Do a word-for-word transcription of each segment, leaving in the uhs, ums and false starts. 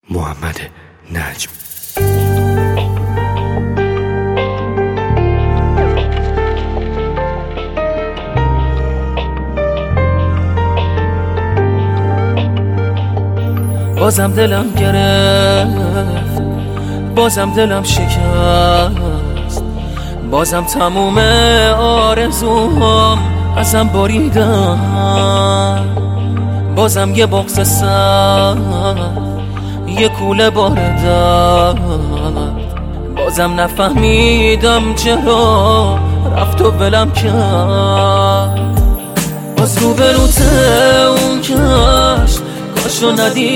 محمد نجم. بازم دلم گرفت، بازم دلم شکست، بازم تموم آرزوهام ازم بریدن، بازم یه بغض سر، یه کوله بار درد، بازم نفهمیدم چرا رفت و ولم کرد. باز رو به روت اون کشت کاشو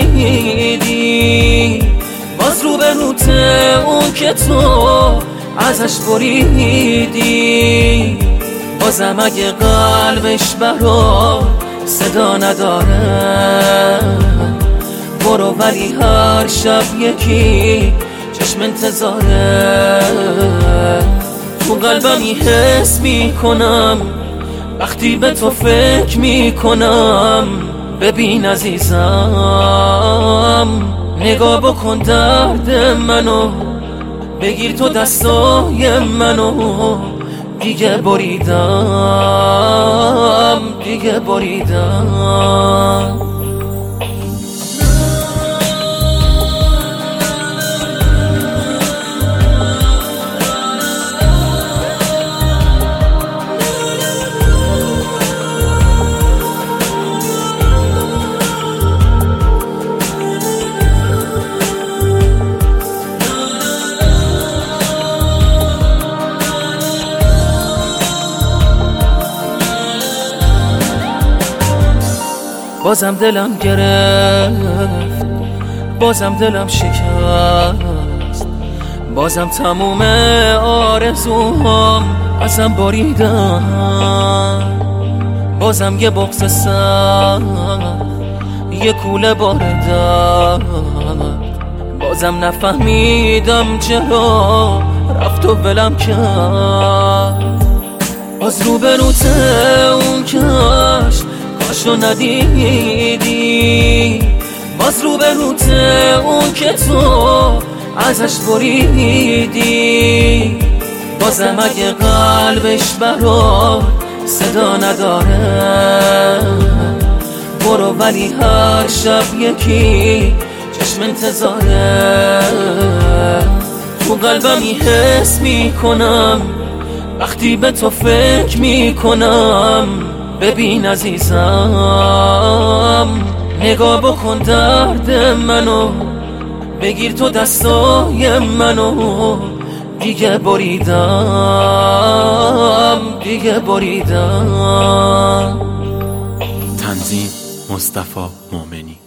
ندیدی، باز رو به روت اون که تو ازش بریدی، بازم اگه قلبش برات صدا نداره برو، ولی هر شب یکی چشم انتظاره. تو قلبمی حس میکنم وقتی به تو فکر میکنم. ببین عزیزم، نگاه بکن درد منو، بگیر تو دستای منو. دیگه بریدم، دیگه بریدم. بازم دلم گرفت، بازم دلم شکست، بازم تموم آرزوهام ازم بریدن، بازم یه بغض سر، یه کوله بار درد، بازم نفهمیدم چرا رفت و ولم کرد. باز رو به روت اون کشت کاشو ندیدی، باز رو به روت اون که تو ازش بریدی، بازم اگه قلبش برات صدا نداره برو، ولی هر شب یکی چشم انتظاره. تو قلبمی حس میکنم وقتی به تو فکر میکنم. ببین عزیزم، نگاه بکن درد منو، بگیر تو دستای منو. دیگه بریدم، دیگه بریدم. تنظیم مصطفی مومنی.